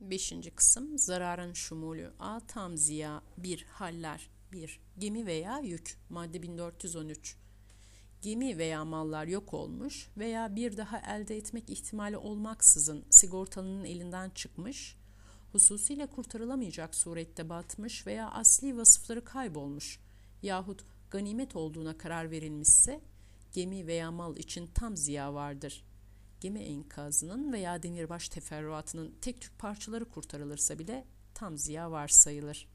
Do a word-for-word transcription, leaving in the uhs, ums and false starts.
Beşinci kısım zararın şumulü. A. Tam ziya. bir. Haller. bir. Gemi veya yük. Madde bin dört yüz on üç. Gemi veya mallar yok olmuş veya bir daha elde etmek ihtimali olmaksızın sigortalının elinden çıkmış, hususiyle kurtarılamayacak surette batmış veya asli vasıfları kaybolmuş yahut ganimet olduğuna karar verilmişse gemi veya mal için tam ziya vardır. Gemi enkazının veya demirbaş teferruatının tek tük parçaları kurtarılırsa bile tam ziya varsayılır.